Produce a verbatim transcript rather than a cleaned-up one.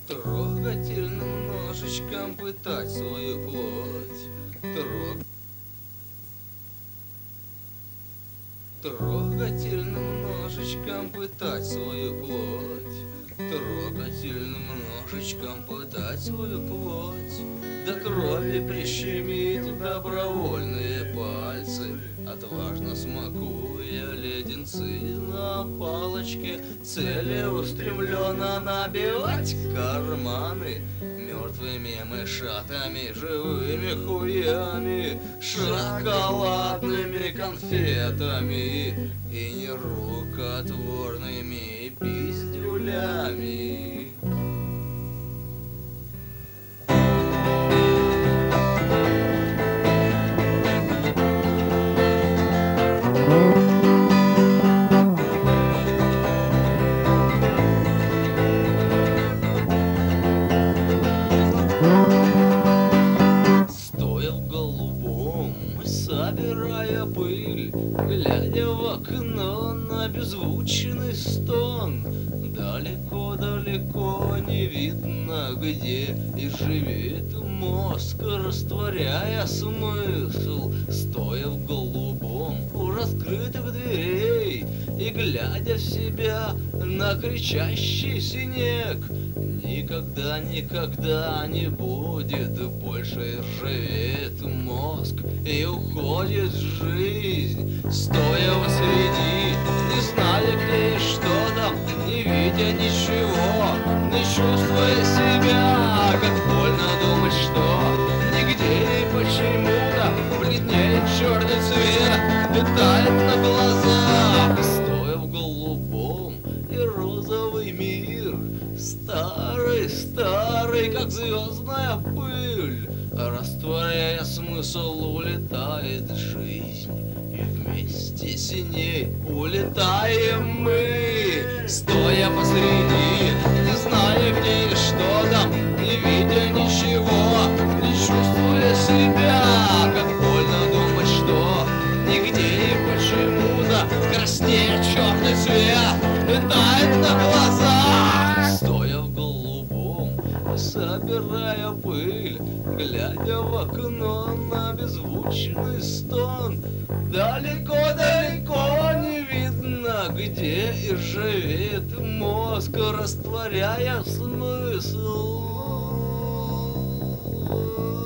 Трогательным ножичком пытать свою плоть. Трог... Трогательным ножичком пытать свою плоть. Трогательным ножичком пытать свою плоть. До крови прищемить добровольные пальцы, отважно смакуя леденцы на палочке, целеустремленно набивать карманы мертвыми мышатами, живыми хуями, шоколадными конфетами и нерукотворными пиздюлями. Стоя в голубом, собирая пыль, глядя в окно на беззвучный стон, далеко-далеко не видно, где и живет мозг, растворяя смысл. Стоя в голубом у раскрытых дверей и глядя в себя на кричащий снег, никогда, никогда не будет больше ржаветь мозг и уходит жизнь. Стоя посреди, не зная где и что там, не видя ничего, не чувствуя себя, как больно думать, что нигде и почему-то бледнеет черный цвет, летает на глазах. Стоя в голубом и розовый мир, старый, старый, как звездная пыль, растворяя смысл, улетает жизнь, и вместе с ней улетаем мы. Стоя посреди, не зная где и что там, не видя ничего, не чувствуя себя, как больно думать, что нигде и почему-то краснеет черный цвет, летает на глазах. Стоя в голубом, собирая пыль, глядя в окно на беззвучный стон, далеко-далеко не видно, где и ржавеет мозг, растворяя смысл.